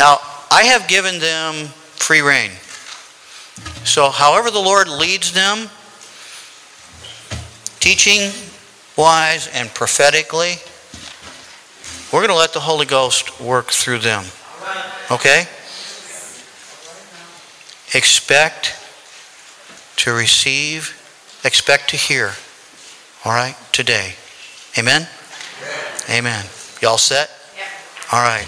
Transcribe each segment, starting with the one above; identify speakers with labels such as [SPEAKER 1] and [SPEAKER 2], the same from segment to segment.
[SPEAKER 1] Now, I have given them free rein. So however the Lord leads them, teaching wise and prophetically, we're going to let the Holy Ghost work through them. Okay? Expect to receive, expect to hear. All right? Today. Amen? Amen. Y'all set? All right.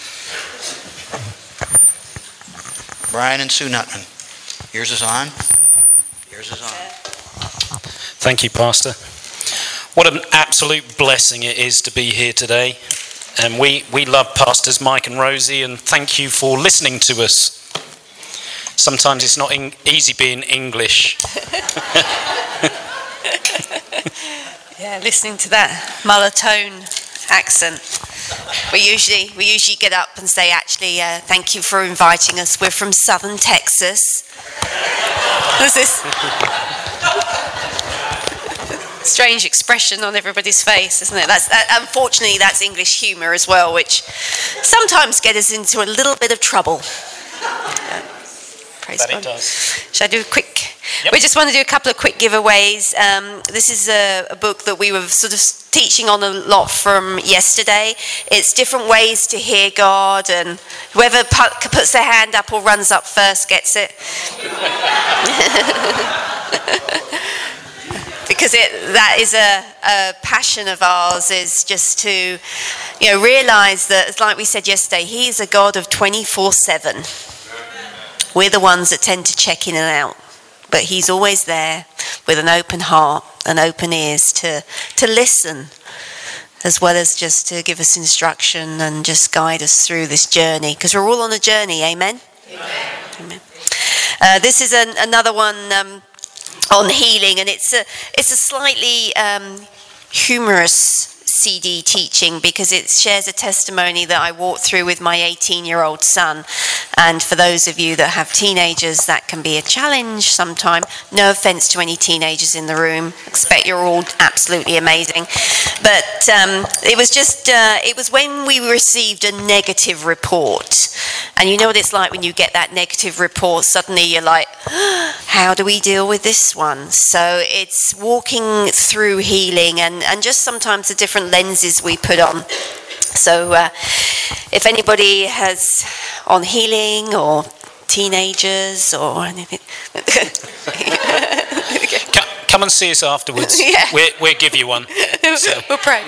[SPEAKER 1] Brian and Sue Nutman. Yours is on. Yours is on.
[SPEAKER 2] Thank you, Pastor. What an absolute blessing it is to be here today. And we love Pastors Mike and Rosie, and thank you for listening to us. Sometimes it's not easy being English.
[SPEAKER 3] Yeah, listening to that monotone accent. We usually get up and say, actually, thank you for inviting us. We're from Southern Texas. There's this strange expression on everybody's face, isn't it? Unfortunately, that's English humour as well, which sometimes gets us into a little bit of trouble. Praise God. It does. Shall I do a quick? Yep. We just want to do a couple of quick giveaways. This is a book that we were sort of teaching on a lot from yesterday. It's different ways to hear God, and whoever puts their hand up or runs up first gets it. Because that is a passion of ours, is just to realise that, it's like we said yesterday, He's a God of 24/7. We're the ones that tend to check in and out, but He's always there with an open heart and open ears to listen, as well as just to give us instruction and just guide us through this journey, because we're all on a journey. Amen? Amen. This is another one on healing, and it's a slightly humorous CD teaching, because it shares a testimony that I walked through with my 18-year-old son. And for those of you that have teenagers, that can be a challenge sometime. No offense to any teenagers in the room. I expect you're all absolutely amazing. But it was when we received a negative report. And you know what it's like when you get that negative report, suddenly you're like, how do we deal with this one? So it's walking through healing, and just sometimes the different lenses we put on. So if anybody has on healing or teenagers or anything.
[SPEAKER 2] Come and see us afterwards.
[SPEAKER 3] Yeah.
[SPEAKER 2] We'll give you one. So.
[SPEAKER 3] We'll pray.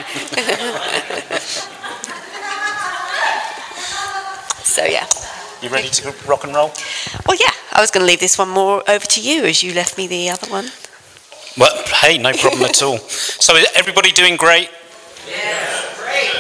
[SPEAKER 3] So yeah.
[SPEAKER 2] You ready to rock and roll?
[SPEAKER 3] Well, yeah. I was going to leave this one more over to you, as you left me the other one.
[SPEAKER 2] Well, hey, no problem at all. So is everybody doing great?
[SPEAKER 3] Yes, great.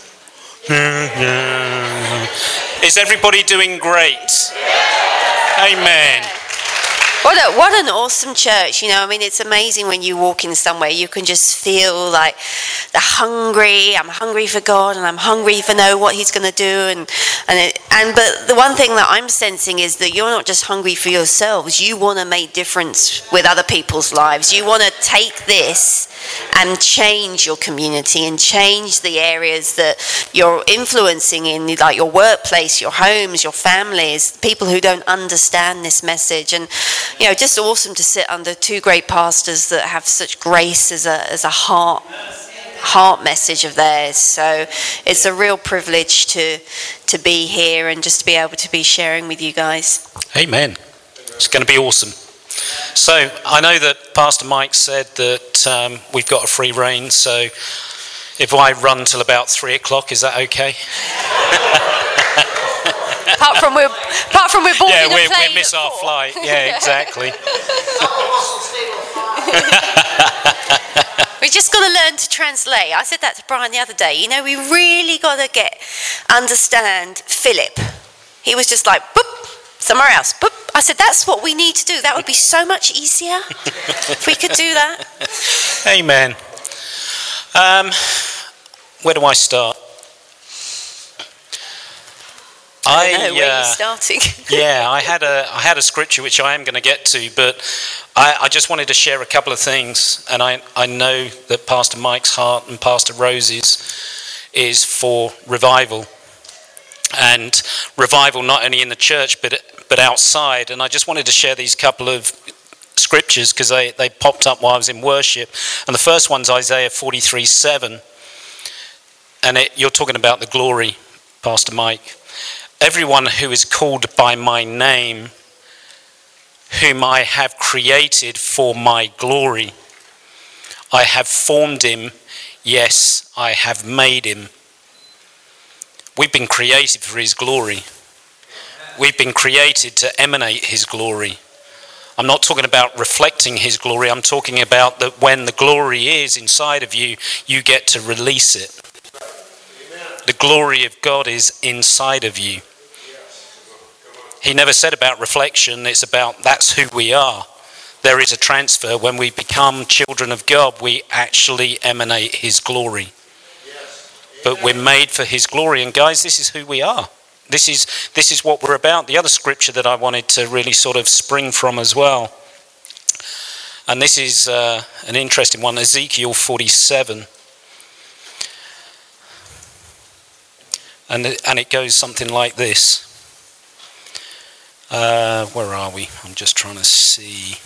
[SPEAKER 2] Is everybody doing great? Amen.
[SPEAKER 3] What an awesome church, it's amazing when you walk in somewhere, you can just feel like I'm hungry for God, and I'm hungry for know what He's going to do, but the one thing that I'm sensing is that you're not just hungry for yourselves, you want to make difference with other people's lives. You want to take this and change your community and change the areas that you're influencing in, like your workplace, your homes, your families, people who don't understand this message. And just awesome to sit under two great pastors that have such grace as a heart message of theirs. So it's a real privilege to be here and just to be able to be sharing with you guys.
[SPEAKER 2] Amen. It's going to be awesome. So I know that Pastor Mike said that we've got a free reign, so if I run till about 3 o'clock, is that okay?
[SPEAKER 3] Apart from we're boarding a plane.
[SPEAKER 2] Yeah, we miss our flight. Yeah, exactly.
[SPEAKER 3] We just got to learn to translate. I said that to Brian the other day. We really got to understand Philip. He was just like, boop, somewhere else, boop. I said, that's what we need to do. That would be so much easier if we could do that.
[SPEAKER 2] Amen. Where do I start?
[SPEAKER 3] I don't know where you're starting.
[SPEAKER 2] Yeah, I had a scripture which I am going to get to, but I just wanted to share a couple of things, and I know that Pastor Mike's heart and Pastor Rosie's is for revival. and revival not only in the church but outside. And I just wanted to share these couple of scriptures because they popped up while I was in worship. And the first one's Isaiah 43:7, and you're talking about the glory, Pastor Mike. Everyone who is called by my name, whom I have created for my glory, I have formed him, yes, I have made him. We've been created for his glory. We've been created to emanate his glory. I'm not talking about reflecting his glory. I'm talking about that when the glory is inside of you, you get to release it. The glory of God is inside of you. He never said about reflection. It's about that's who we are. There is a transfer. When we become children of God, we actually emanate his glory. But we're made for his glory. And guys, this is who we are. This is what we're about. The other scripture that I wanted to really sort of spring from as well, and this is an interesting one, Ezekiel 47. And it goes something like this. Where are we? I'm just trying to see.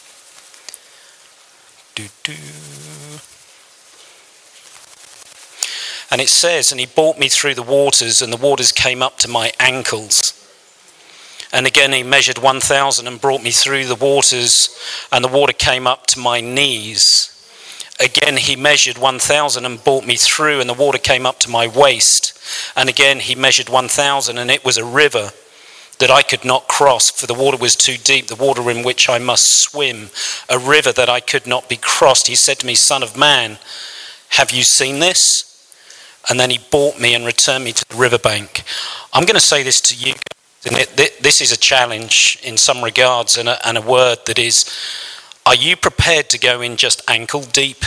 [SPEAKER 2] And it says, and he brought me through the waters, and the waters came up to my ankles. And again he measured 1,000 and brought me through the waters, and the water came up to my knees. Again he measured 1,000 and brought me through, and the water came up to my waist. And again he measured 1,000, and it was a river that I could not cross, for the water was too deep, the water in which I must swim, a river that I could not be crossed. He said to me, Son of man, have you seen this? And then he brought me and returned me to the riverbank. I'm going to say this to you, and this is a challenge in some regards, and a word that is, are you prepared to go in just ankle deep?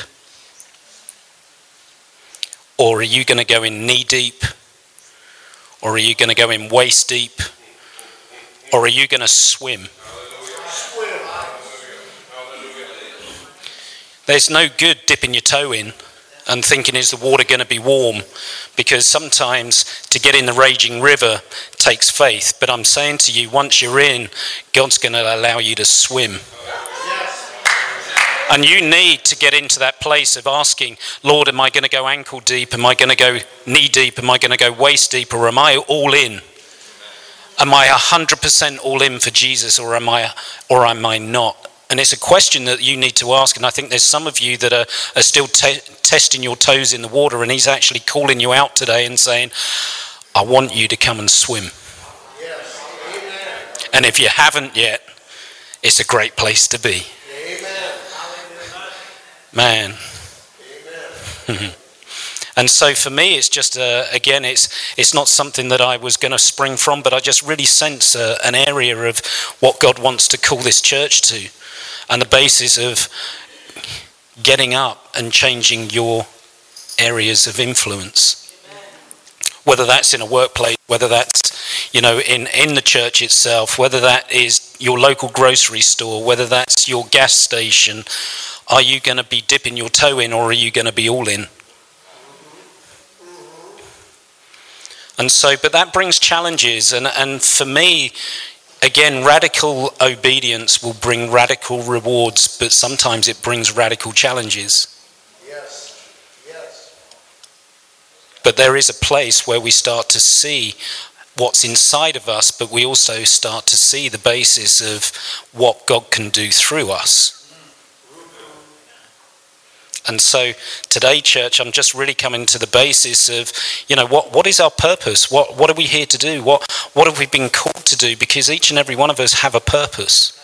[SPEAKER 2] Or are you going to go in knee deep? Or are you going to go in waist deep? Or are you going to swim? There's no good dipping your toe in and thinking, is the water going to be warm? Because sometimes to get in the raging river takes faith. But I'm saying to you, once you're in, God's going to allow you to swim. And you need to get into that place of asking, Lord, am I going to go ankle deep? Am I going to go knee deep? Am I going to go waist deep? Or am I all in? Am I 100% all in for Jesus, or am I not? And it's a question that you need to ask. And I think there's some of you that are still testing your toes in the water, and he's actually calling you out today and saying, I want you to come and swim. Yes. And if you haven't yet, it's a great place to be. Amen. Man. Amen. And so for me, it's just, again, it's not something that I was going to spring from, but I just really sense an area of what God wants to call this church to, and the basis of getting up and changing your areas of influence. Whether that's in a workplace, whether that's, in the church itself, whether that is your local grocery store, whether that's your gas station. Are you going to be dipping your toe in, or are you going to be all in? And so, but that brings challenges, and for me, again, radical obedience will bring radical rewards, but sometimes it brings radical challenges. Yes. But there is a place where we start to see what's inside of us, but we also start to see the basis of what God can do through us. And so today, church, I'm just really coming to the basis of, what is our purpose? What are we here to do? What have we been called to do? Because each and every one of us have a purpose.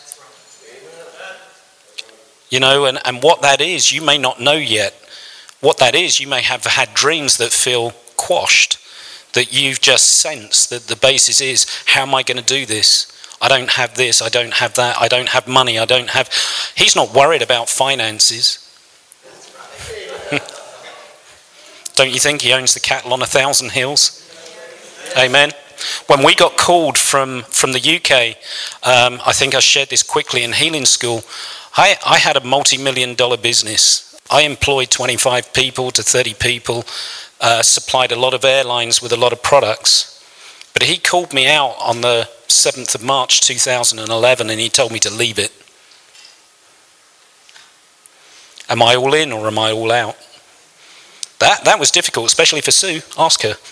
[SPEAKER 2] And what that is, you may not know yet. What that is, you may have had dreams that feel quashed, that you've just sensed that the basis is, how am I going to do this? I don't have this, I don't have that, I don't have money, He's not worried about finances. Don't you think he owns the cattle on 1,000 hills? Amen. When we got called from the UK, I think I shared this quickly in healing school. I had a multi-million-dollar business. I employed 25 people to 30 people, supplied a lot of airlines with a lot of products. But he called me out on the 7th of March 2011 and he told me to leave it. Am I all in or am I all out? That was difficult, especially for Sue. Ask her.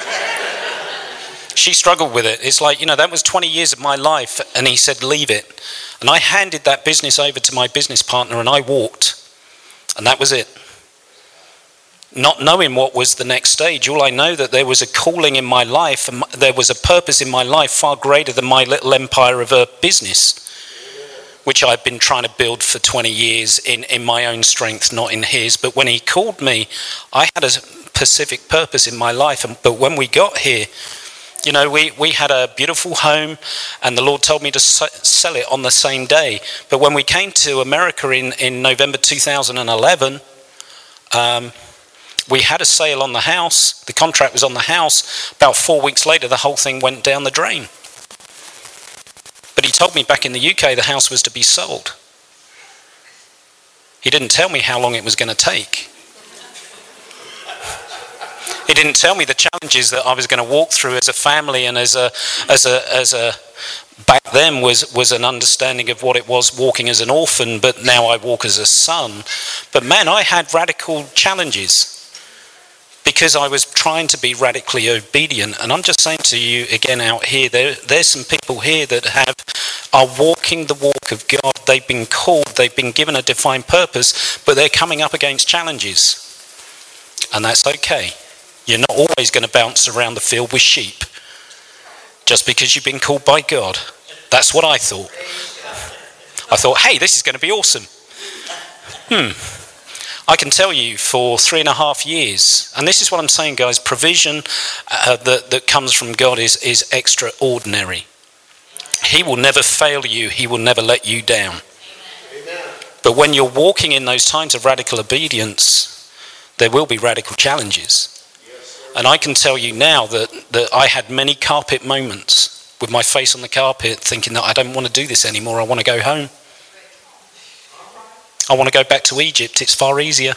[SPEAKER 2] She struggled with it. It's like, that was 20 years of my life, and he said, leave it. And I handed that business over to my business partner, and I walked. And that was it. Not knowing what was the next stage. All I know that there was a calling in my life, and there was a purpose in my life far greater than my little empire of a business, which I've been trying to build for 20 years in my own strength, not in his. But when he called me, I had a specific purpose in my life. But when we got here, we had a beautiful home and the Lord told me to sell it on the same day. But when we came to America in November 2011, we had a sale on the house. The contract was on the house. About 4 weeks later, the whole thing went down the drain. But he told me back in the UK the house was to be sold. He didn't tell me how long it was going to take. He didn't tell me the challenges that I was going to walk through as a family and as a back then was an understanding of what it was walking as an orphan, but now I walk as a son. But man, I had radical challenges because I was trying to be radically obedient. And I'm just saying to you again out here, there's some people here that are walking the walk of God. They've been called, they've been given a defined purpose, but they're coming up against challenges. And that's okay. You're not always going to bounce around the field with sheep just because you've been called by God. That's what I thought. I thought, hey, this is going to be awesome. I can tell you for 3.5 years, and this is what I'm saying, guys, provision that comes from God is extraordinary. He will never fail you. He will never let you down. But when you're walking in those times of radical obedience, there will be radical challenges. And I can tell you now that I had many carpet moments with my face on the carpet thinking that I don't want to do this anymore. I want to go home. I want to go back to Egypt. It's far easier.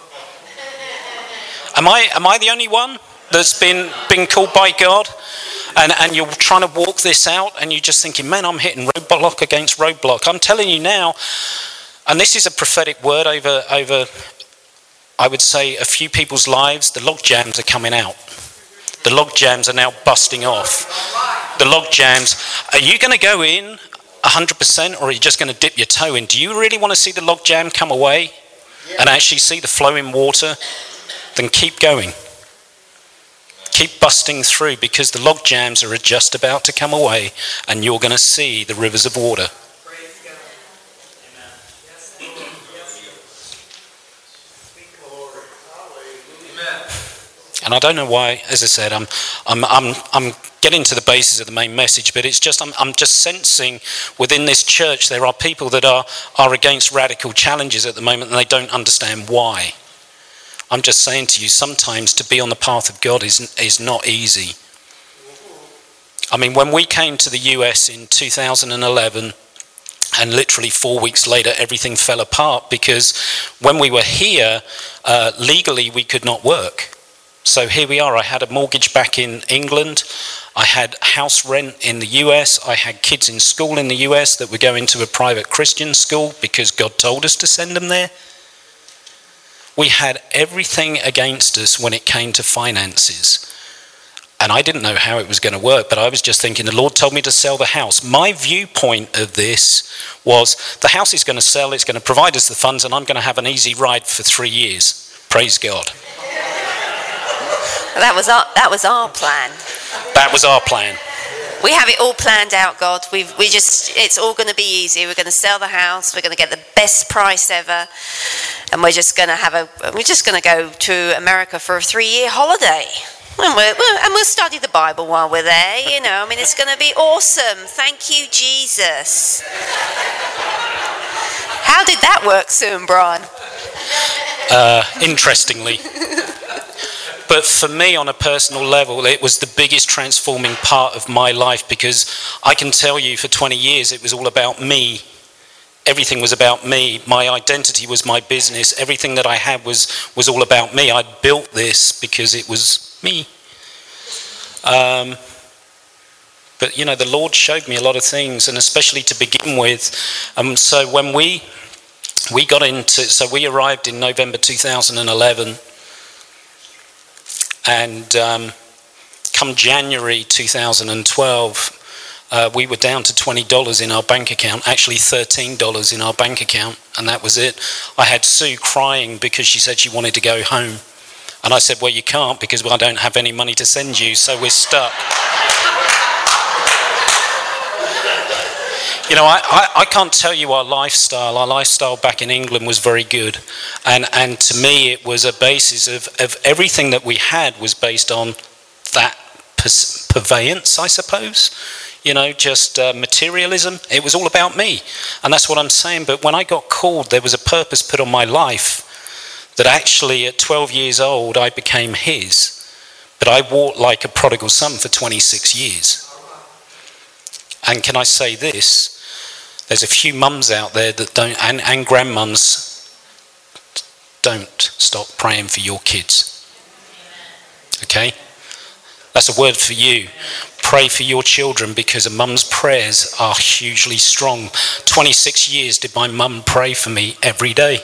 [SPEAKER 2] Am I the only one that's been called by God? And you're trying to walk this out and you're just thinking, man, I'm hitting roadblock against roadblock. I'm telling you now, and this is a prophetic word over I would say a few people's lives, the log jams are coming out. The log jams are now busting off. The log jams, are you going to go in 100% or are you just going to dip your toe in? Do you really want to see the log jam come away and actually see the flowing water? Then keep going. Keep busting through because the log jams are just about to come away and you're going to see the rivers of water. And I don't know why, as I said, I'm getting to the basis of the main message, but it's just I'm just sensing within this church there are people that are against radical challenges at the moment and they don't understand why. I'm just saying to you, sometimes to be on the path of God is not easy. I mean, when we came to the US in 2011, and literally 4 weeks later, everything fell apart because when we were here, legally we could not work. So here we are. I had a mortgage back in England. I had house rent in the US. I had kids in school in the US that were going to a private Christian school because God told us to send them there. We had everything against us when it came to finances. And I didn't know how it was going to work, but I was just thinking, the Lord told me to sell the house. My viewpoint of this was the house is going to sell, it's going to provide us the funds, and I'm going to have an easy ride for 3 years. Praise God.
[SPEAKER 3] That was our plan.
[SPEAKER 2] That was our plan.
[SPEAKER 3] We have it all planned out, God. It's all going to be easy. We're going to sell the house. We're going to get the best price ever, and we're just going to go to America for a 3-year holiday, and we'll study the Bible while we're there. I mean, it's going to be awesome. Thank you, Jesus. How did that work, Sue and Brian?
[SPEAKER 2] Interestingly. But for me, on a personal level, it was the biggest transforming part of my life because I can tell you for 20 years it was all about me. Everything was about me. My identity was my business. Everything that I had was all about me. I built this because it was me. But, the Lord showed me a lot of things, and especially to begin with. So when we arrived in November 2011, and come January 2012, we were down to $20 in our bank account, actually $13 in our bank account, and that was it. I had Sue crying because she said she wanted to go home. And I said, well, you can't, because I don't have any money to send you, so we're stuck. I can't tell you our lifestyle. Our lifestyle back in England was very good. And to me, it was a basis of everything that we had was based on that purveyance, I suppose. Just materialism. It was all about me. And that's what I'm saying. But when I got called, there was a purpose put on my life that actually at 12 years old, I became his. But I walked like a prodigal son for 26 years. And can I say this? There's a few mums out there that don't, and grandmums, don't stop praying for your kids. Okay? That's a word for you. Pray for your children, because a mum's prayers are hugely strong. 26 years did my mum pray for me every day.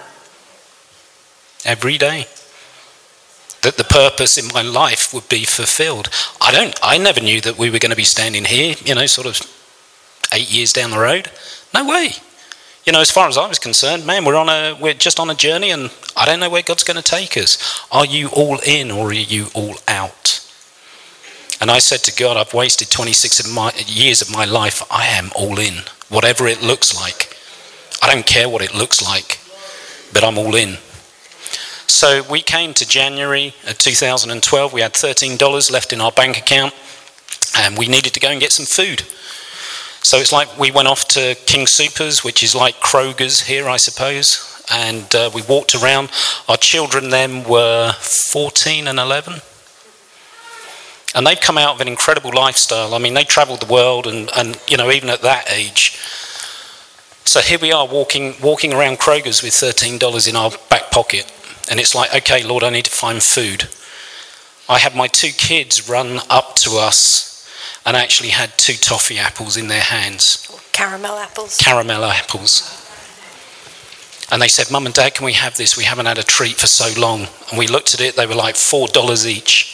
[SPEAKER 2] Every day. That the purpose in my life would be fulfilled. I never knew that we were going to be standing here, sort of 8 years down the road. No way. As far as I was concerned, man, we're just on a journey, and I don't know where God's going to take us. Are you all in, or are you all out? And I said to God, I've wasted 26 years of my life. I am all in, whatever it looks like. I don't care what it looks like, but I'm all in. So we came to January of 2012. We had $13 left in our bank account, and we needed to go and get some food. So it's like we went off to King Soopers, which is like Kroger's here, I suppose, and we walked around. Our children then were 14 and 11. And they've come out of an incredible lifestyle. I mean, they travelled the world, and even at that age. So here we are walking around Kroger's with $13 in our back pocket. And it's like, okay, Lord, I need to find food. I had my 2 kids run up to us and actually had 2 toffee apples in their hands.
[SPEAKER 3] Caramel apples.
[SPEAKER 2] Caramel apples. And they said, Mum and Dad, can we have this? We haven't had a treat for so long. And we looked at it, they were like $4 each.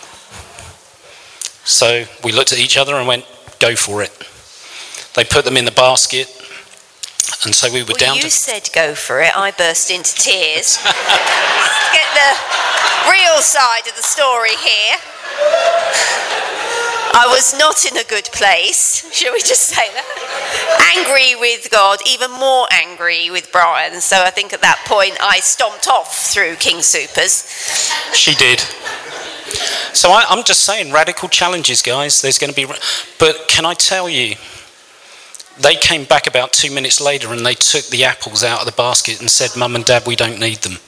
[SPEAKER 2] So we looked at each other and went, go for it. They put them in the basket. And so we were down to... You
[SPEAKER 3] said go for it. I burst into tears. Let's get the real side of the story here. I was not in a good place, shall we just say that? Angry with God, even more angry with Brian. So I think at that point I stomped off through King Soopers.
[SPEAKER 2] She did. So I'm just saying, radical challenges, guys. There's going to be... But can I tell you... They came back about 2 minutes later and they took the apples out of the basket and said, Mum and Dad, we don't need them.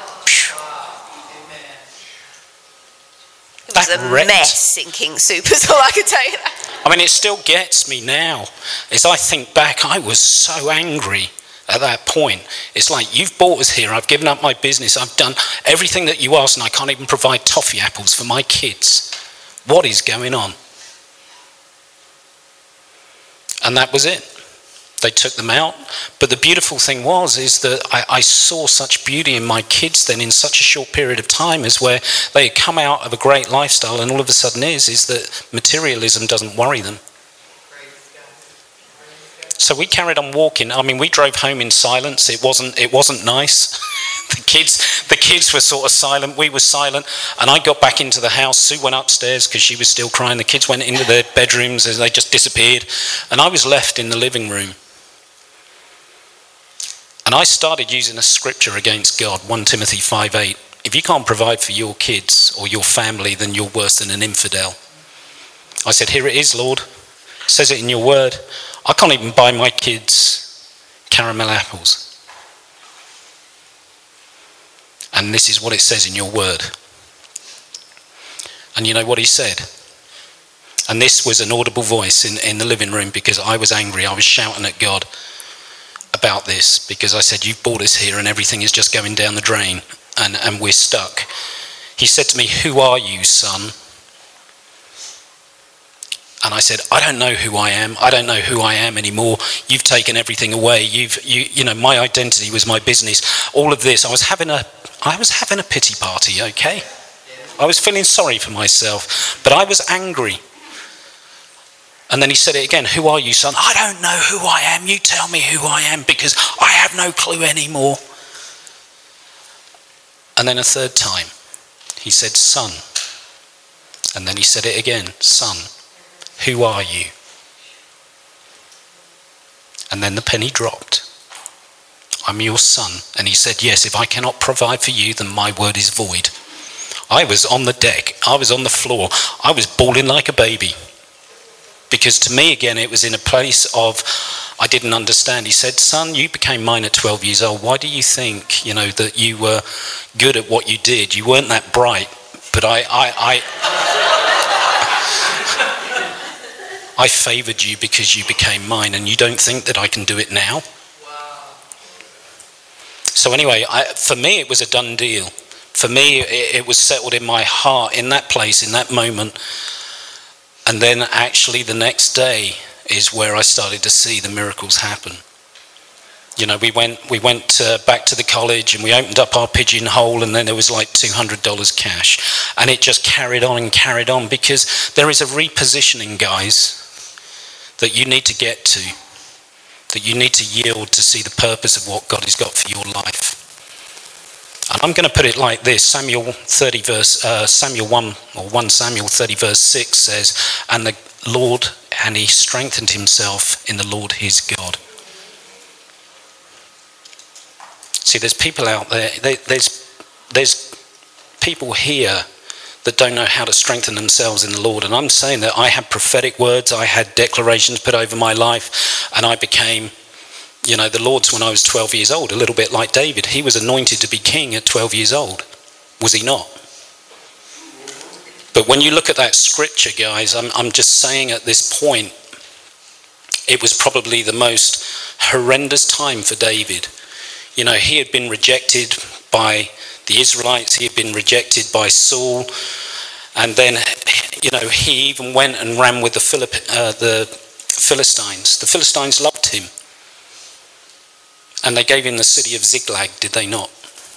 [SPEAKER 3] It was a mess in King Soopers, all I can tell you that.
[SPEAKER 2] I mean, it still gets me now. As I think back, I was so angry at that point. It's like, you've brought us here, I've given up my business, I've done everything that you asked, and I can't even provide toffee apples for my kids. What is going on? And that was it. They took them out. But the beautiful thing is that I saw such beauty in my kids then in such a short period of time, as where they had come out of a great lifestyle, and all of a sudden is that materialism doesn't worry them. So we carried on walking. I mean, we drove home in silence. It wasn't nice. The kids were sort of silent. We were silent. And I got back into the house. Sue went upstairs because she was still crying. The kids went into their bedrooms as they just disappeared. And I was left in the living room. And I started using a scripture against God, 1 Timothy 5:8. If you can't provide for your kids or your family, then you're worse than an infidel. I said, here it is, Lord. It says it in your word. I can't even buy my kids caramel apples. And this is what it says in your word. And you know what he said? And this was an audible voice in the living room, because I was angry. I was shouting at God about this, because I said, you've brought us here and everything is just going down the drain and we're stuck. He said to me, who are you, son? And And I said, I don't know who I am. I don't know who I am anymore. You've taken everything away. You know, my identity was my business. All of this, I was having a pity party, okay? I was feeling sorry for myself, but I was angry. And then he said it again, who are you, son? I don't know who I am. You tell me who I am, because I have no clue anymore. And then a third time, he said, son. And then he said it again, son, who are you? And then the penny dropped. I'm your son. And he said, yes, if I cannot provide for you, then my word is void. I was on the deck. I was on the floor. I was bawling like a baby. Because to me, again, it was in a place of, I didn't understand. He said, son, you became mine at 12 years old. Why do you think, that you were good at what you did? You weren't that bright. But I favoured you because you became mine, and you don't think that I can do it now? Wow. So anyway, for me, it was a done deal. For me, it was settled in my heart, in that place, in that moment. And then actually the next day is where I started to see the miracles happen. We went back to the college, and we opened up our pigeonhole, and then there was like $200 cash. And it just carried on and carried on, because there is a repositioning, guys, that you need to get to, that you need to yield to see the purpose of what God has got for your life. And I'm going to put it like this. 1 Samuel 30 verse 6 says, and the Lord, and he strengthened himself in the Lord his God. See, there's people out there, there's people here that don't know how to strengthen themselves in the Lord. And I'm saying that I had prophetic words, I had declarations put over my life, and I became, the Lord's when I was 12 years old, a little bit like David. He was anointed to be king at 12 years old. Was he not? But when you look at that scripture, guys, I'm just saying at this point, it was probably the most horrendous time for David. He had been rejected by the Israelites. He had been rejected by Saul. And then, he even went and ran with the Philistines. The Philistines loved him. And they gave him the city of Ziklag, did they not?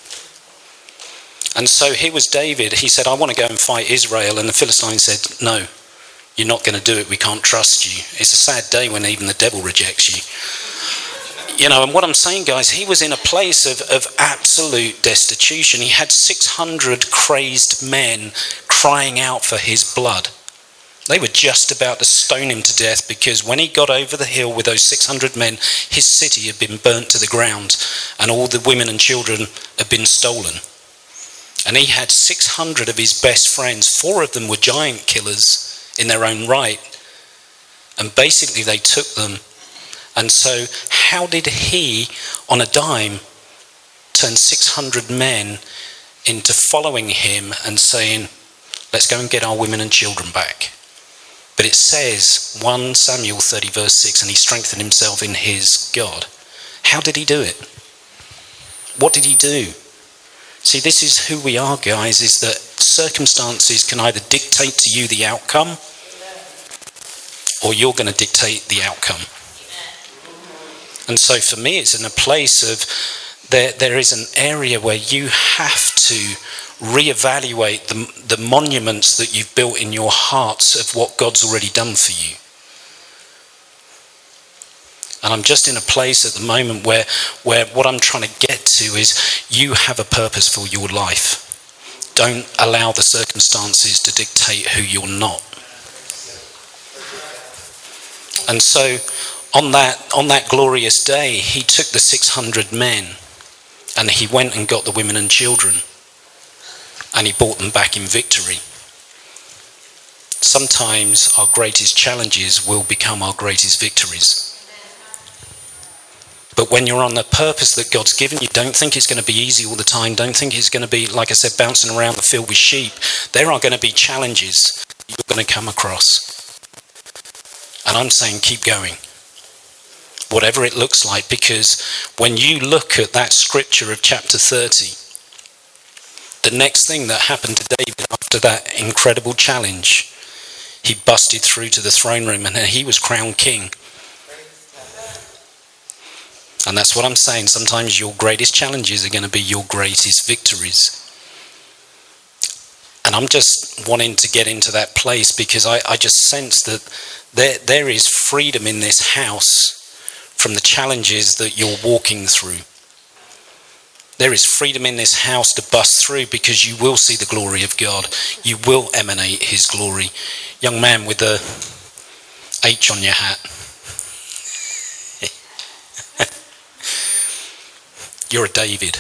[SPEAKER 2] And so here was David. He said, I want to go and fight Israel. And the Philistines said, no, you're not going to do it. We can't trust you. It's a sad day when even the devil rejects you. And what I'm saying, guys, he was in a place of absolute destitution. He had 600 crazed men crying out for his blood. They were just about to stone him to death, because when he got over the hill with those 600 men, his city had been burnt to the ground, and all the women and children had been stolen. And he had 600 of his best friends. 4 of them were giant killers in their own right. And basically they took them. And so how did he, on a dime, turn 600 men into following him and saying, let's go and get our women and children back? But it says, 1 Samuel 30 verse 6, and he strengthened himself in his God. How did he do it? What did he do? See, this is who we are, guys, is that circumstances can either dictate to you the outcome, or you're going to dictate the outcome. And so for me, it's in a place of, there is an area where you have to reevaluate the monuments that you've built in your hearts of what God's already done for you. And I'm just in a place at the moment where what I'm trying to get to is, you have a purpose for your life. Don't allow the circumstances to dictate who you're not. And so on that glorious day, he took the 600 men and he went and got the women and children, and he brought them back in victory. Sometimes our greatest challenges will become our greatest victories. But when you're on the purpose that God's given you, don't think it's going to be easy all the time. Don't think it's going to be, like I said, bouncing around the field with sheep. There are going to be challenges you're going to come across. And I'm saying keep going, whatever it looks like, because when you look at that scripture of chapter 30, the next thing that happened to David after that incredible challenge, He busted through to the throne room and he was crowned king. And that's what I'm saying. Sometimes your greatest challenges are going to be your greatest victories. And I'm just wanting to get into that place because I just sense that there is freedom in this house from the challenges that you're walking through. There is freedom in this house to bust through because you will see the glory of God. You will emanate his glory. Young man with the H on your hat. You're a David.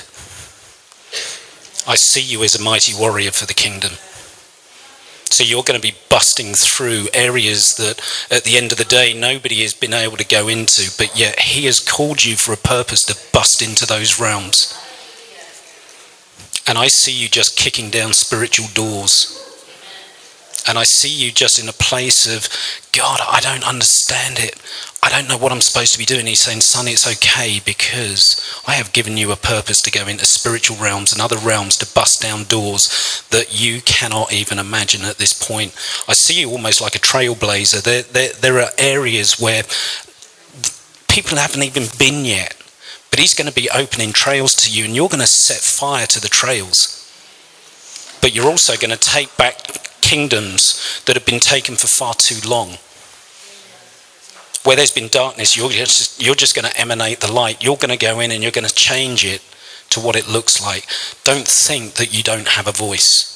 [SPEAKER 2] I see you as a mighty warrior for the kingdom. So you're going to be busting through areas that at the end of the day nobody has been able to go into, but yet he has called you for a purpose to bust into those realms. And I see you just kicking down spiritual doors. And I see you just in a place of, God, I don't understand it. I don't know what I'm supposed to be doing. He's saying, son, it's okay because I have given you a purpose to go into spiritual realms and other realms to bust down doors that you cannot even imagine at this point. I see you almost like a trailblazer. There are areas where people haven't even been yet. But he's going to be opening trails to you and you're going to set fire to the trails. But you're also going to take back kingdoms that have been taken for far too long. Where there's been darkness, you're just going to emanate the light. You're going to go in and you're going to change it to what it looks like. Don't think that you don't have a voice.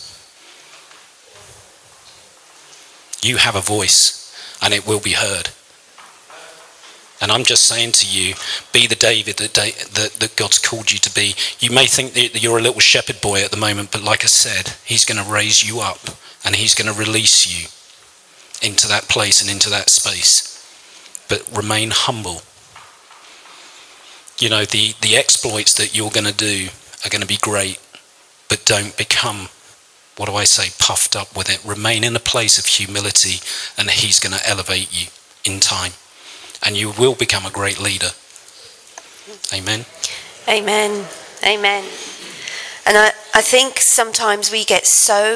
[SPEAKER 2] You have a voice and it will be heard. And I'm just saying to you, be the David that God's called you to be. You may think that you're a little shepherd boy at the moment, but like I said, he's going to raise you up and he's going to release you into that place and into that space. But remain humble. You know, the exploits that you're going to do are going to be great, but don't become, puffed up with it. Remain in a place of humility and he's going to elevate you in time. And you will become a great leader. Amen.
[SPEAKER 3] Amen. Amen. And I think sometimes we get so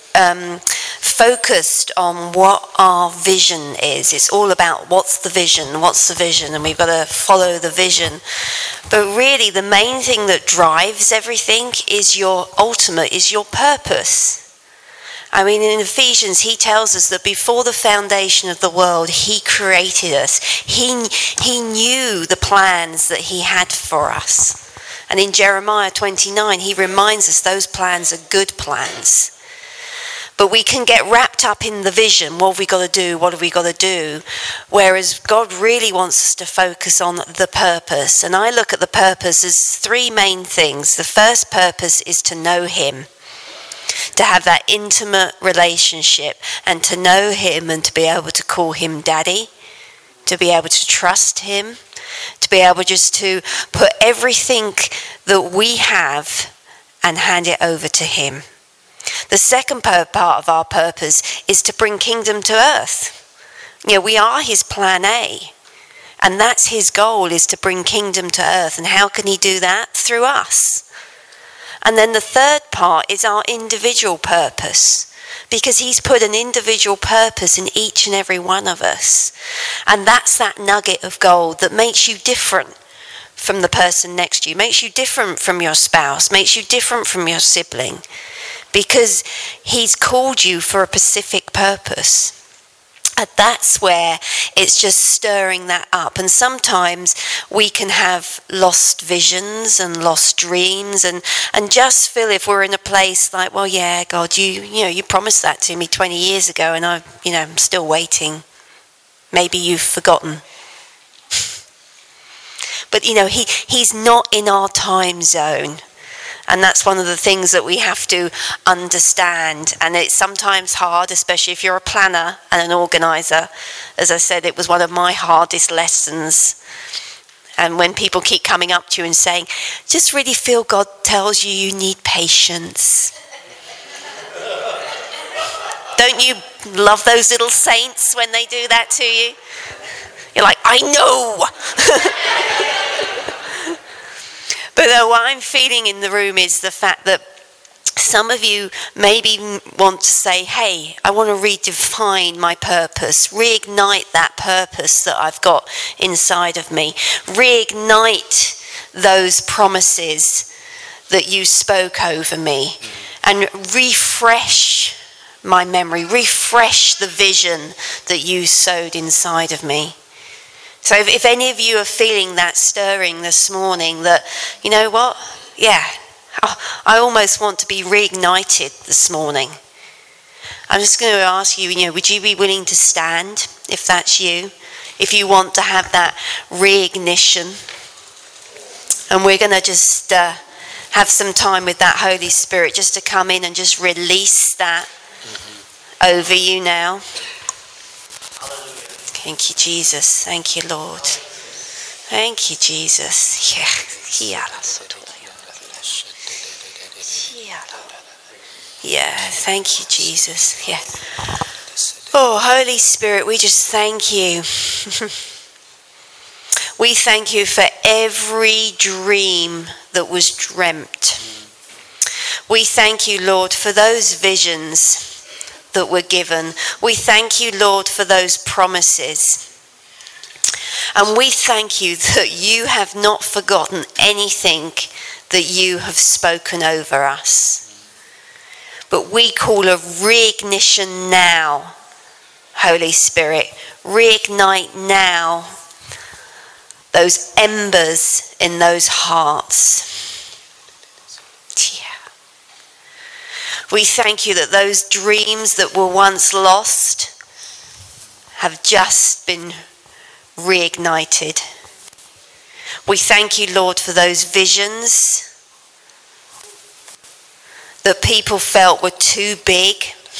[SPEAKER 3] focused on what our vision is. It's all about what's the vision, and we've got to follow the vision. But really the main thing that drives everything is your purpose. I mean, in Ephesians, he tells us that before the foundation of the world, he created us. He knew the plans that he had for us. And in Jeremiah 29, he reminds us those plans are good plans. But we can get wrapped up in the vision. What have we got to do? What have we got to do? Whereas God really wants us to focus on the purpose. And I look at the purpose as three main things. The first purpose is to know him. To have that intimate relationship and to know him and to be able to call him daddy, to be able to trust him, to be able just to put everything that we have and hand it over to him. The second part of our purpose is to bring kingdom to earth. You know, we are his plan A, and that's his goal, is to bring kingdom to earth. And how can he do that? Through us. And then the third part is our individual purpose, because he's put an individual purpose in each and every one of us. And that's that nugget of gold that makes you different from the person next to you, makes you different from your spouse, makes you different from your sibling, because he's called you for a specific purpose. And that's where it's just stirring that up. And sometimes we can have lost visions and lost dreams and just feel if we're in a place like, well, yeah, God, you promised that to me 20 years ago and I'm still waiting. Maybe you've forgotten. But, he's not in our time zone. And that's one of the things that we have to understand. And it's sometimes hard, especially if you're a planner and an organizer. As I said, it was one of my hardest lessons. And when people keep coming up to you and saying, just really feel God tells you need patience. Don't you love those little saints when they do that to you? You're like, I know. But what I'm feeling in the room is the fact that Some of you maybe want to say, hey, I want to redefine my purpose, reignite that purpose that I've got inside of me, reignite those promises that you spoke over me, and refresh my memory, refresh the vision that you sowed inside of me. So if any of you are feeling that stirring this morning, that, you know what, yeah, I almost want to be reignited this morning. I'm just going to ask you, would you be willing to stand if that's you? If you want to have that reignition. And we're going to just have some time with that Holy Spirit just to come in and just release that over you now. Thank you, Jesus. Thank you, Lord. Thank you, Jesus. Yeah, thank you, Jesus. Yeah. Oh, Holy Spirit, we just thank you. We thank you for every dream that was dreamt. We thank you, Lord, for those visions that were given. We thank you, Lord, for those promises. And we thank you that you have not forgotten anything that you have spoken over us. But we call a reignition now, Holy Spirit. Reignite now those embers in those hearts. Yeah. We thank you that those dreams that were once lost have just been reignited. We thank you, Lord, for those visions that people felt were too big.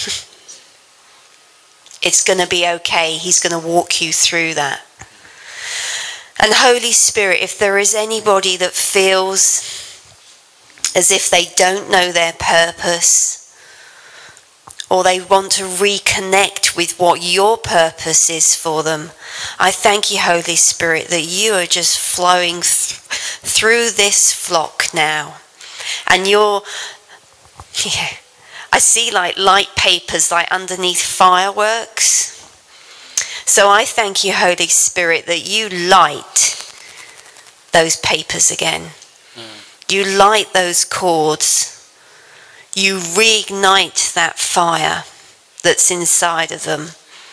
[SPEAKER 3] It's going to be okay. He's going to walk you through that. And Holy Spirit, if there is anybody that feels as if they don't know their purpose, or they want to reconnect with what your purpose is for them, I thank you, Holy Spirit, that you are just flowing through this flock now. And I see like light papers like underneath fireworks. So I thank you, Holy Spirit, that you light those papers again. You light those cords. You reignite that fire that's inside of them.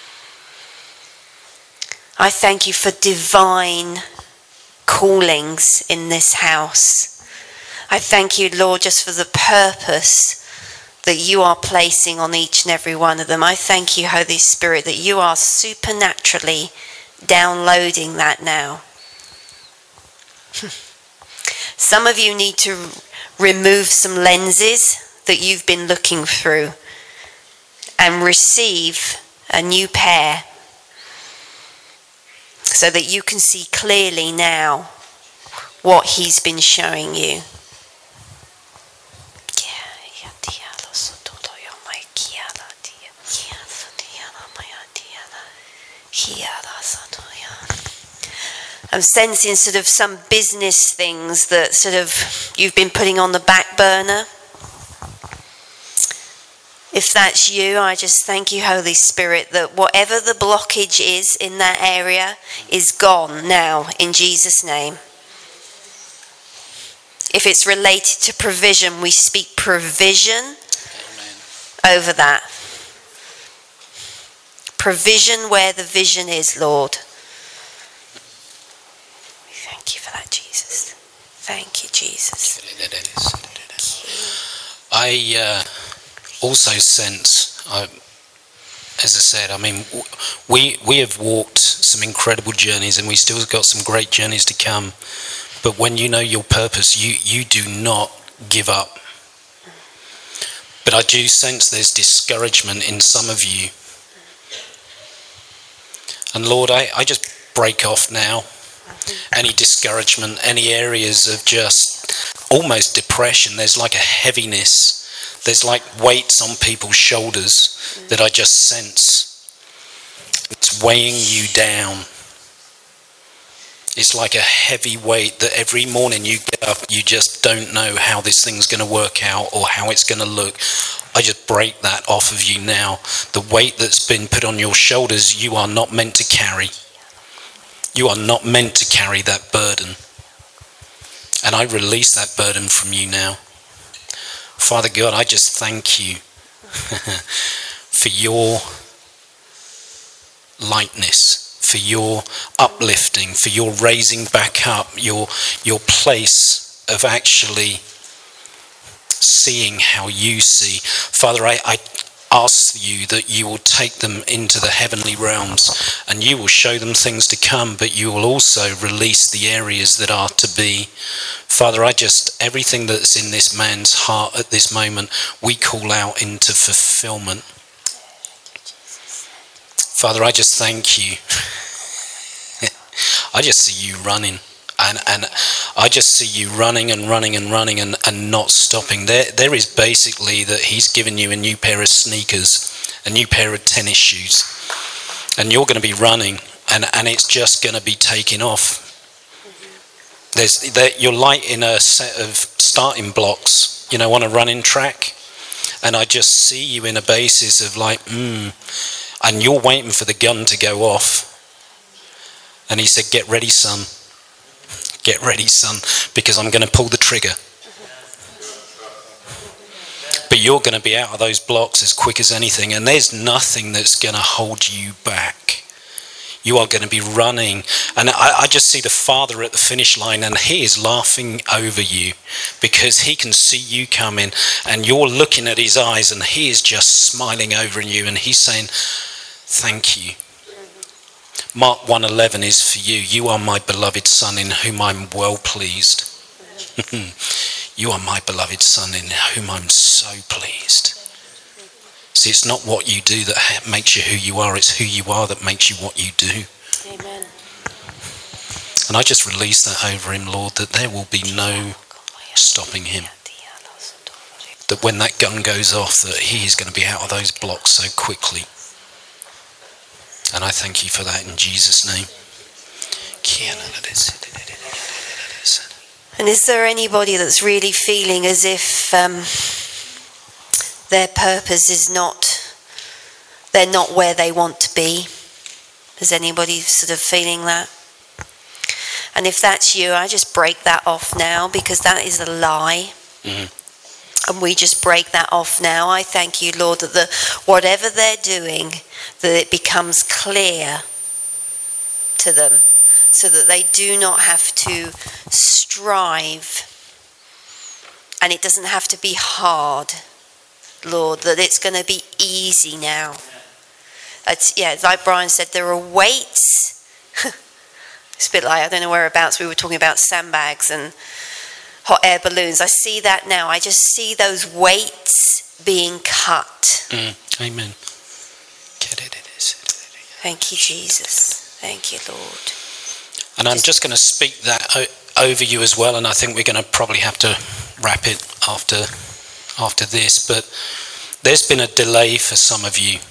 [SPEAKER 3] I thank you for divine callings in this house. I thank you, Lord, just for the purpose that you are placing on each and every one of them. I thank you, Holy Spirit, that you are supernaturally downloading that now. Some of you need to remove some lenses that you've been looking through and receive a new pair so that you can see clearly now what he's been showing you. I'm sensing sort of some business things that sort of you've been putting on the back burner. If that's you, I just thank you, Holy Spirit, that whatever the blockage is in that area is gone now in Jesus' name. If it's related to provision, we speak provision over that. Provision where the vision is, Lord. We thank you for that, Jesus. Thank you, Jesus.
[SPEAKER 2] I also sense, as I said, I mean, we have walked some incredible journeys and we still got some great journeys to come. But when you know your purpose, you do not give up. But I do sense there's discouragement in some of you. And Lord, I just break off now any discouragement, any areas of just almost depression. There's like a heaviness. There's like weights on people's shoulders that I just sense. It's weighing you down. It's like a heavy weight that every morning you get up, you just don't know how this thing's going to work out or how it's going to look. I just break that off of you now. The weight that's been put on your shoulders, you are not meant to carry. You are not meant to carry that burden. And I release that burden from you now. Father God, I just thank you for your lightness, for your uplifting, for your raising back up, your place of actually seeing how you see. Father, I ask you that you will take them into the heavenly realms and you will show them things to come, but you will also release the areas that are to be. Father, everything that's in this man's heart at this moment, we call out into fulfillment. Father, I just thank you. I just see you running. And I just see you running and running and running and not stopping. There is basically that he's given you a new pair of sneakers, a new pair of tennis shoes. And you're going to be running and it's just going to be taking off. You're light in a set of starting blocks, on a running track. And I just see you in a basis of and you're waiting for the gun to go off. And he said, get ready, son. Get ready, son, because I'm going to pull the trigger. But you're going to be out of those blocks as quick as anything, and there's nothing that's going to hold you back. You are going to be running. And I just see the Father at the finish line, and he is laughing over you because he can see you coming, and you're looking at his eyes, and he is just smiling over you, and he's saying, thank you. Mark 1:11 is for you. You are my beloved son in whom I'm well pleased. You are my beloved son in whom I'm so pleased. See, it's not what you do that makes you who you are. It's who you are that makes you what you do.
[SPEAKER 3] Amen.
[SPEAKER 2] And I just release that over him, Lord, that there will be no stopping him. That when that gun goes off, that he is going to be out of those blocks so quickly. And I thank you for that in Jesus' name.
[SPEAKER 3] And is there anybody that's really feeling as if their purpose is they're not where they want to be? Is anybody sort of feeling that? And if that's you, I just break that off now, because that is a lie. Mm-hmm. And we just break that off now. I thank you, Lord, that whatever they're doing, that it becomes clear to them, so that they do not have to strive, and it doesn't have to be hard, Lord, that it's going to be easy now. Like Brian said, there are weights. It's a bit like, I don't know whereabouts we were talking about sandbags and hot air balloons. I see that now. I just see those weights being cut.
[SPEAKER 2] Amen.
[SPEAKER 3] Thank you, Jesus. Thank you, Lord.
[SPEAKER 2] And I'm just going to speak that over you as well, and I think we're going to probably have to wrap it after this, but there's been a delay for some of you.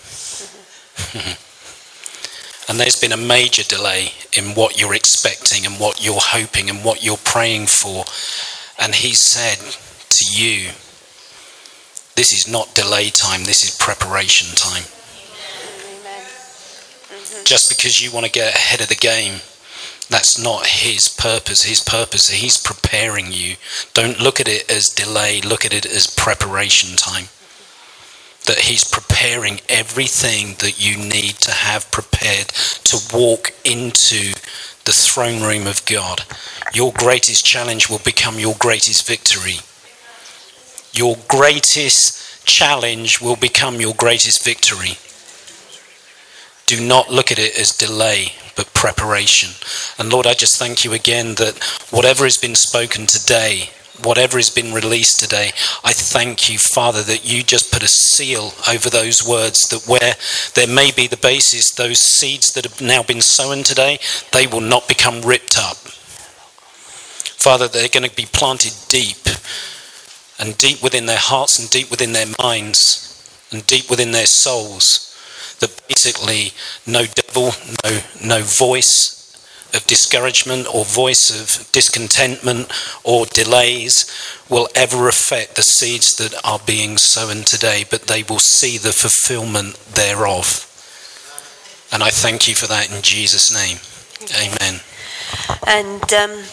[SPEAKER 2] And there's been a major delay in what you're expecting and what you're hoping and what you're praying for. And he said to you, this is not delay time, this is preparation time.
[SPEAKER 3] Amen.
[SPEAKER 2] Just because you want to get ahead of the game, that's not his purpose. His purpose, he's preparing you. Don't look at it as delay, look at it as preparation time. That he's preparing everything that you need to have prepared to walk into the throne room of God. Your greatest challenge will become your greatest victory. Your greatest challenge will become your greatest victory. Do not look at it as delay, but preparation. And Lord, I just thank you again that whatever has been spoken today, whatever has been released today, I thank you, Father, that you just put a seal over those words, that where there may be the basis, those seeds that have now been sown today, they will not become ripped up. Father, they're going to be planted deep, and deep within their hearts and deep within their minds and deep within their souls, that basically no devil, no voice of discouragement or voice of discontentment or delays will ever affect the seeds that are being sown today, but they will see the fulfillment thereof. And I thank you for that in Jesus' name. Amen.
[SPEAKER 3] And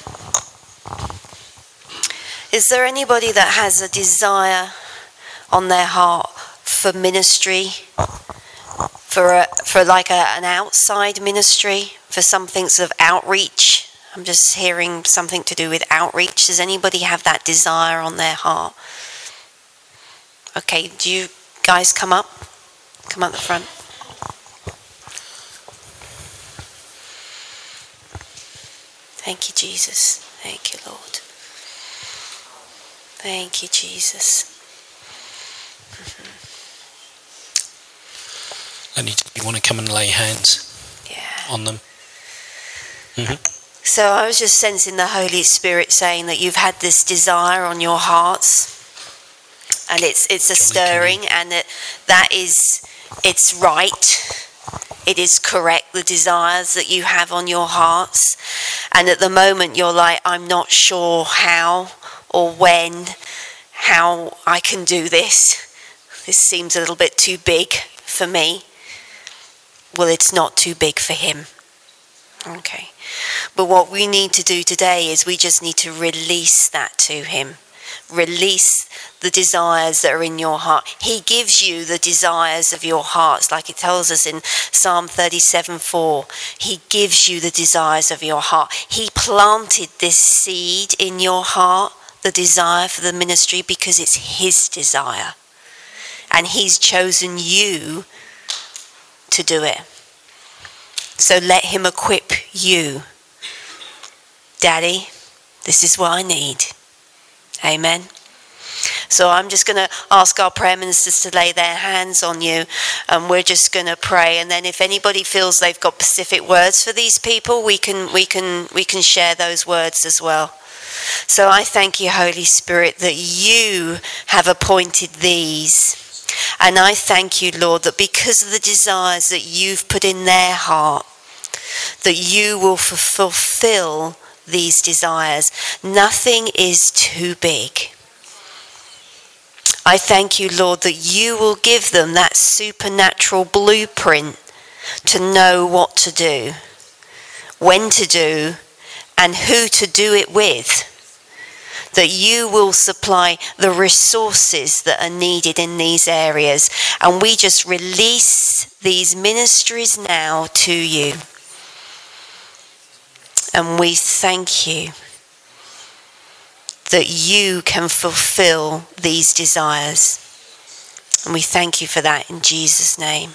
[SPEAKER 3] is there anybody that has a desire on their heart for ministry, for like an outside ministry, for something sort of outreach? I'm just hearing something to do with outreach. Does anybody have that desire on their heart? Okay, do you guys come up the front? Thank you, Jesus. Thank you, Lord. Thank you, Jesus.
[SPEAKER 2] And you want to come and lay hands on them? Mm-hmm.
[SPEAKER 3] So I was just sensing the Holy Spirit saying that you've had this desire on your hearts, and it's a stirring, and it's right. It is correct, the desires that you have on your hearts. And at the moment you're like, I'm not sure how or when, how I can do this. This seems a little bit too big for me. Well, it's not too big for him. Okay. But what we need to do today is we just need to release that to him. Release the desires that are in your heart. He gives you the desires of your hearts, like it tells us in Psalm 37:4. He gives you the desires of your heart. He planted this seed in your heart, the desire for the ministry, because it's his desire. And he's chosen you to do it. So let him equip you. Daddy, this is what I need. Amen. So I'm just going to ask our prayer ministers to lay their hands on you, and we're just going to pray. And then if anybody feels they've got specific words for these people, we can share those words as well. So I thank you, Holy Spirit, that you have appointed these. And I thank you, Lord, that because of the desires that you've put in their heart, that you will fulfill these desires. Nothing is too big. I thank you, Lord, that you will give them that supernatural blueprint to know what to do, when to do, and who to do it with. That you will supply the resources that are needed in these areas. And we just release these ministries now to you. And we thank you that you can fulfill these desires. And we thank you for that in Jesus' name.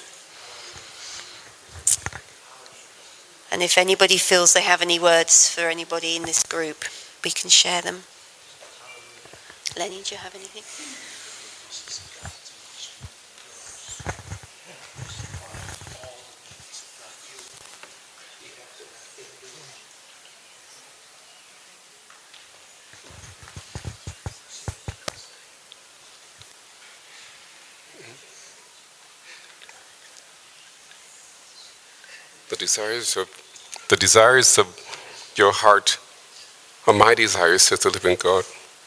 [SPEAKER 3] And if anybody feels they have any words for anybody in this group, we can share them. Lenny, do you have anything?
[SPEAKER 4] The desires of your heart are my desires, says the living God.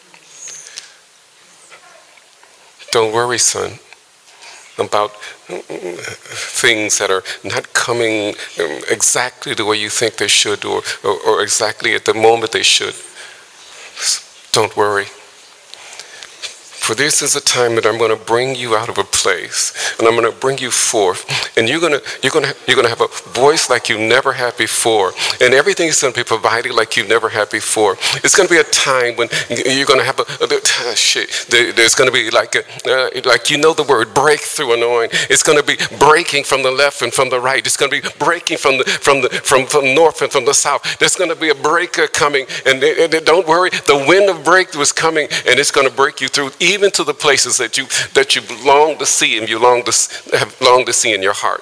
[SPEAKER 4] Don't worry, son, about things that are not coming exactly the way you think they should, or exactly at the moment they should. Don't worry. For this is a time that I'm going to bring you out of a place, and I'm going to bring you forth, and you're going to have a voice like you never had before, and everything is going to be provided like you never had before. It's going to be a time when you're going to have there's going to be like the word breakthrough anointing. It's going to be breaking from the left and from the right. It's going to be breaking from north and from the south. There's going to be a breaker coming, and don't worry, the wind of breakthrough is coming, and it's going to break you through even to the places that you long to see and you long to see in your heart.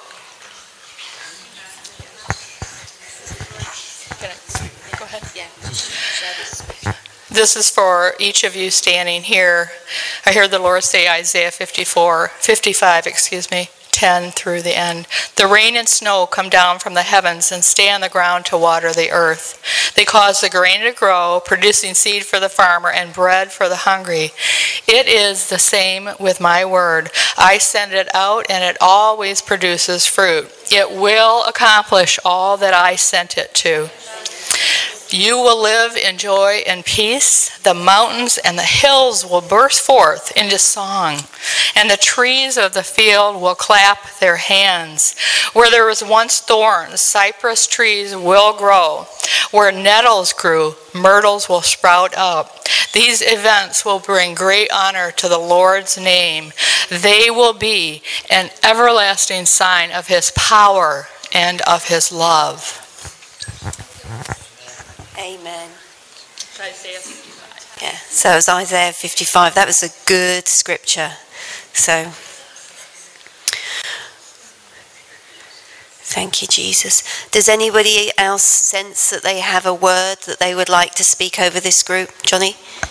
[SPEAKER 5] Go ahead. Yeah. This is for each of you standing here. I hear the Lord say Isaiah 55, 10 through the end. The rain and snow come down from the heavens and stay on the ground to water the earth. They cause the grain to grow, producing seed for the farmer and bread for the hungry. It is the same with my word. I send it out and it always produces fruit. It will accomplish all that I sent it to. You will live in joy and peace. The mountains and the hills will burst forth into song, and the trees of the field will clap their hands. Where there was once thorns, cypress trees will grow. Where nettles grew, myrtles will sprout up. These events will bring great honor to the Lord's name. They will be an everlasting sign of his power and of his love.
[SPEAKER 3] Amen.
[SPEAKER 5] Isaiah 55.
[SPEAKER 3] Yeah, so it was Isaiah 55. That was a good scripture. So, thank you, Jesus. Does anybody else sense that they have a word that they would like to speak over this group? Johnny?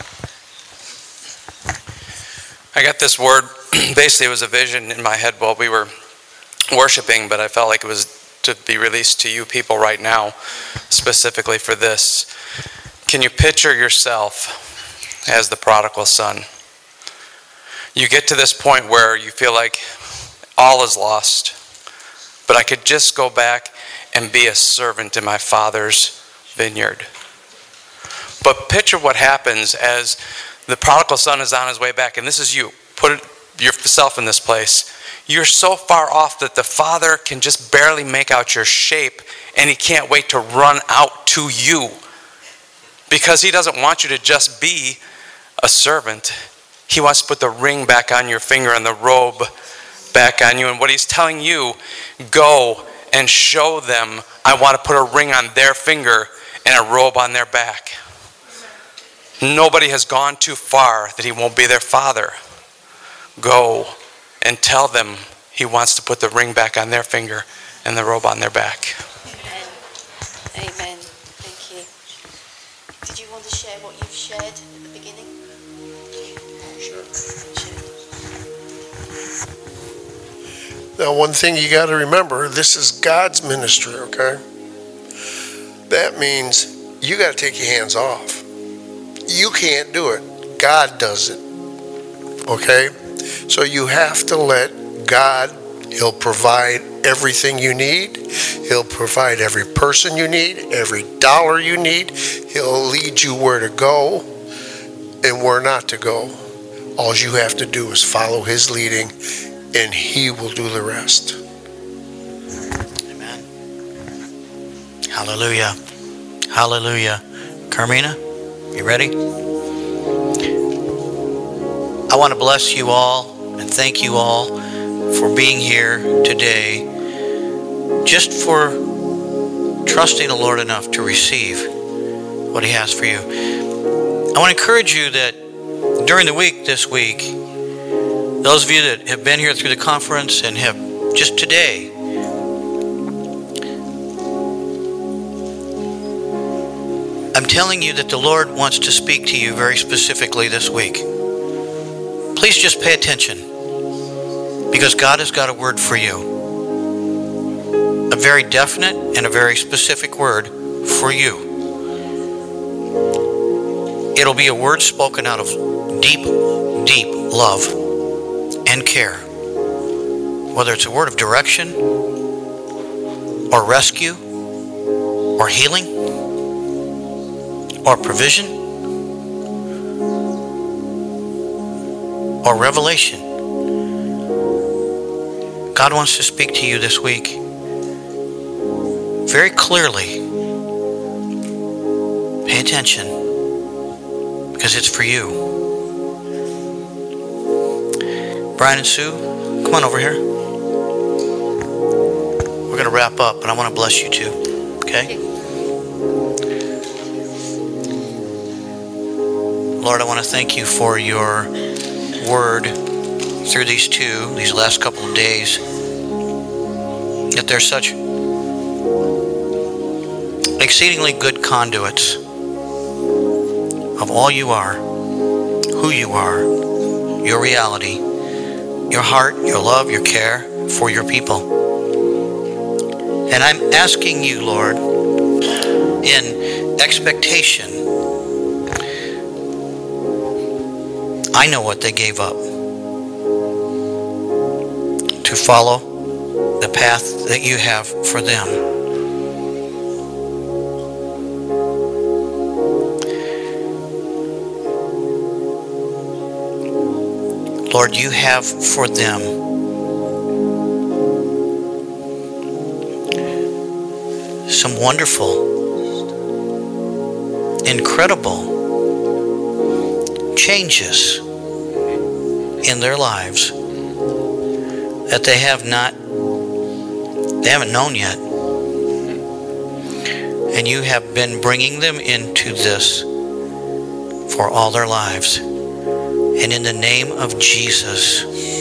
[SPEAKER 6] I got this word. Basically, it was a vision in my head while we were worshiping, but I felt like it was to be released to you people right now, specifically for this. Can you picture yourself as the prodigal son? You get to this point where you feel like all is lost, but I could just go back and be a servant in my father's vineyard. But picture what happens as the prodigal son is on his way back, and this is you. Put yourself in this place. You're so far off that the father can just barely make out your shape, and he can't wait to run out to you because he doesn't want you to just be a servant. He wants to put the ring back on your finger and the robe back on you. And what he's telling you, go and show them I want to put a ring on their finger and a robe on their back. Nobody has gone too far that he won't be their father. Go and tell them he wants to put the ring back on their finger and the robe on their back.
[SPEAKER 3] Amen. Amen. Thank you. Did you want to share what you've shared at the beginning? Sure.
[SPEAKER 7] Now, one thing you got to remember, this is God's ministry, okay? That means you got to take your hands off. You can't do it. God does it, okay? So you have to let God, he'll provide everything you need. He'll provide every person you need, every dollar you need. He'll lead you where to go and where not to go. All you have to do is follow his leading, and he will do the rest.
[SPEAKER 1] Amen. Hallelujah. Hallelujah. Carmina, you ready? I want to bless you all and thank you all for being here today, just for trusting the Lord enough to receive what he has for you. I want to encourage you that during the week this week, those of you that have been here through the conference and have just today, I'm telling you that the Lord wants to speak to you very specifically this week. Please just pay attention, because God has got a word for you. A very definite and a very specific word for you. It'll be a word spoken out of deep, deep love and care. Whether it's a word of direction or rescue or healing or provision or revelation. God wants to speak to you this week very clearly. Pay attention, because it's for you. Brian and Sue, come on over here. We're going to wrap up, and I want to bless you too, okay? Lord, I want to thank you for your word through these last couple of days, that they're such exceedingly good conduits of all you are, who you are, your reality, your heart, your love, your care, for your people. And I'm asking you, Lord, in expectation. I know what they gave up to follow the path that you have for them. Lord, you have for them some wonderful, incredible changes in their lives that they haven't known yet. And you have been bringing them into this for all their lives. And in the name of Jesus,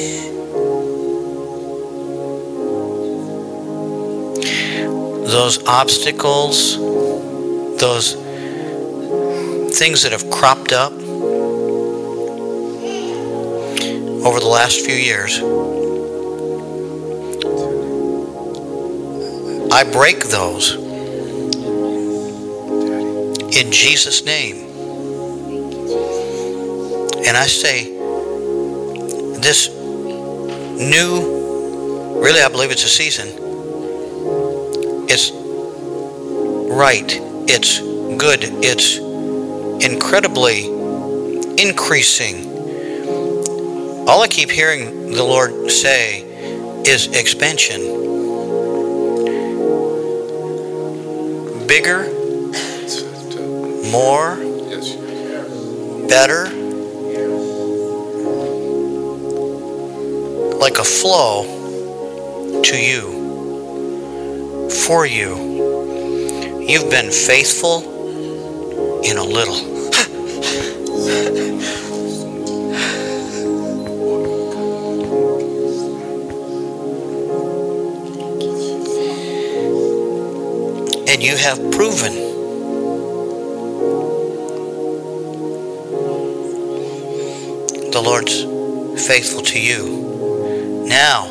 [SPEAKER 1] those obstacles, those things that have cropped up over the last few years, I break those in Jesus' name. And I say, this new, really I believe it's a season. It's right. It's good. It's incredibly increasing. All I keep hearing the Lord say is expansion. Bigger, more, better, like a flow to you, for you. You've been faithful in a little. And you have proven the Lord's faithful to you. Now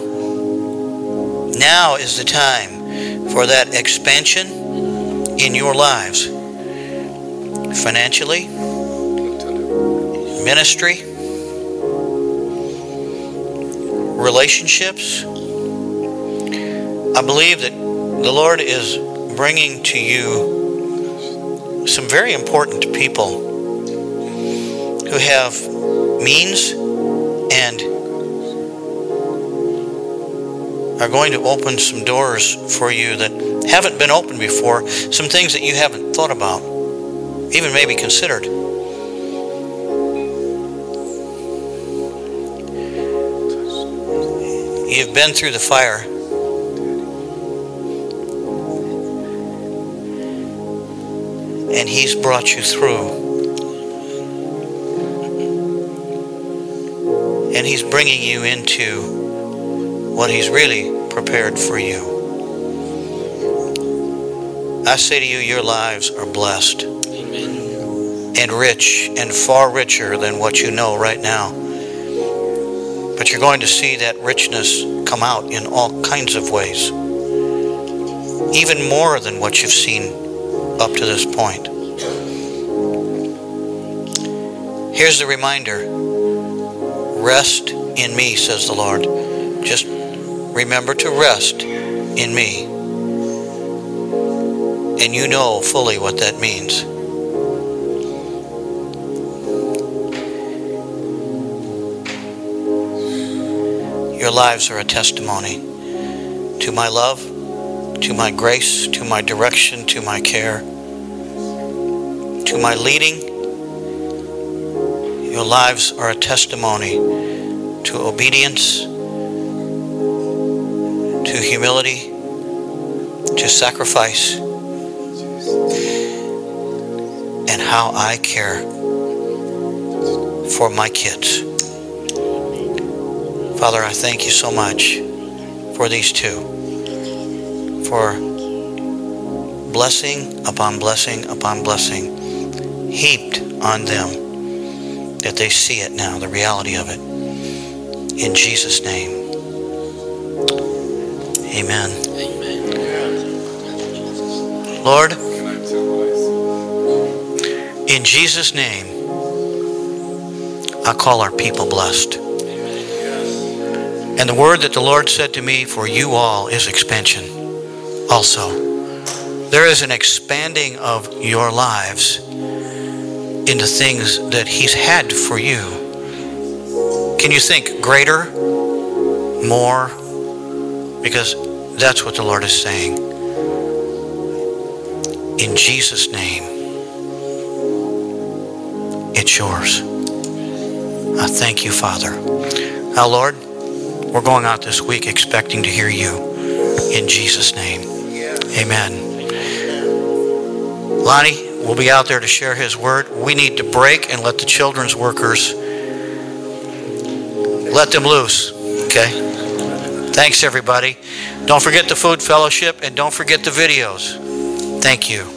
[SPEAKER 1] is the time for that expansion in your lives. Financially, ministry, relationships. I believe that the Lord is bringing to you some very important people who have means and are going to open some doors for you that haven't been opened before, some things that you haven't thought about, even maybe considered. You've been through the fire. And He's brought you through. And He's bringing you into what He's really prepared for you. I say to you, your lives are blessed. Amen. And rich, and far richer than what you know right now. But you're going to see that richness come out in all kinds of ways. Even more than what you've seen up to this point. Here's the reminder. Rest in me, says the Lord. Just remember to rest in me. And you know fully what that means. Your lives are a testimony to my love, to my grace, to my direction, to my care, to my leading. Your lives are a testimony to obedience, to humility, to sacrifice, and how I care for my kids. Father, I thank you so much for these two, for blessing upon blessing upon blessing heaped on them, that they see it now, the reality of it. In Jesus' name. Amen. Lord, in Jesus' name, I call our people blessed. And the word that the Lord said to me for you all is expansion also. There is an expanding of your lives into things that He's had for you. Can you think greater, more? Because that's what the Lord is saying. In Jesus' name, it's yours. I thank you, Father. Now, Lord, we're going out this week expecting to hear you. In Jesus' name, amen. Lonnie will be out there to share his word. We need to break and let the children's workers, let them loose. Okay? Thanks, everybody. Don't forget the food fellowship and don't forget the videos. Thank you.